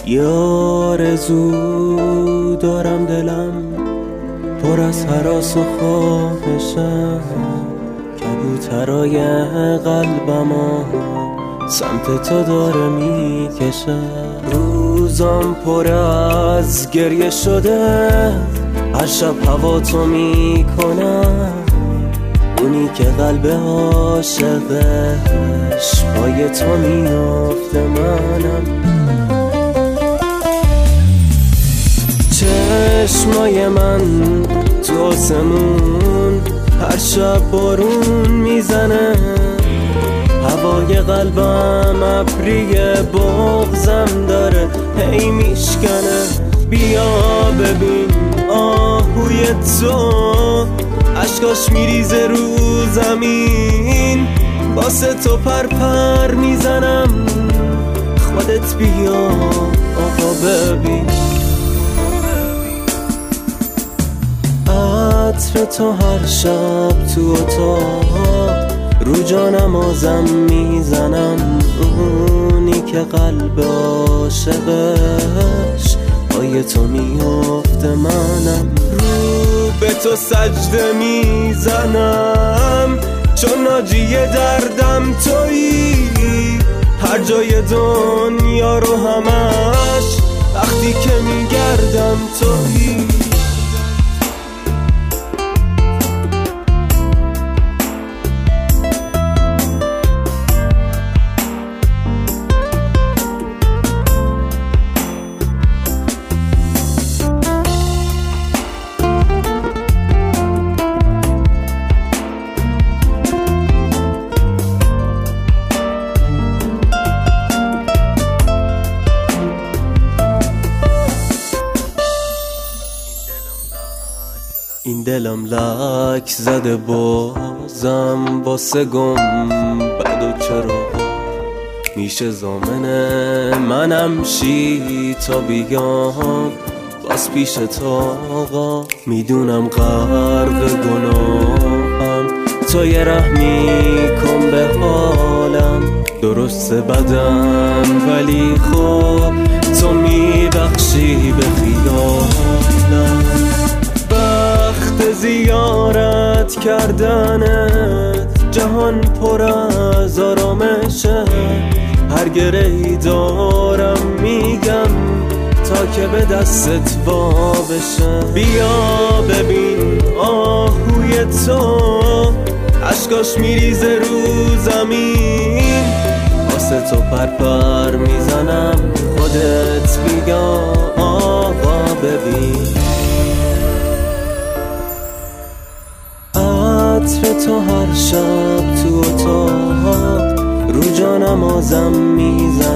یه آرزو دارم دلم پر از هراس و خواهشم، کبوترای قلبم سمت تو داره میکشه. روزام پر از گریه شده، هر شب هوا تو میکنم، اونی که قلب عاشقش پای تو میافته منم. چشمای من تو آسمون هر شب بارون میزنه، هوای قلبم ابریه بغضم داره هی میشکنه. بیا ببین آهوی تو اشکاش میریزه رو زمین، واسه تو پر میزنم، خودت بیا آقا ببین. عطر تو هر شب تو اتاق رو جانم آزم میزنم، اونی که قلب عاشقش پای تو میافته منم. رو به تو سجده میزنم چون ناجی دردم تویی، هر جای دنیا رو همش وقتی که میگردم تویی. این دلم لک زده بازم واسه گم بد و چرا میشه زامنه منم شی تا بیام باز پیش تو آقا. میدونم غرق گناهم، تو یه رحمی کن به حالم، درست بدم ولی خب تو میبخشی به خیالم. زیارت کردنت جهان پر از آرامشه، هر گرهی دارم میگم تا که به دستت وا بشه. بیا ببین آهوی تو اشکاش میریزه رو زمین، واسه تو پر میزنم، خودت بیا آقا ببین. عطر تو هر شب تو اتاق رو جانم آزم میزنم،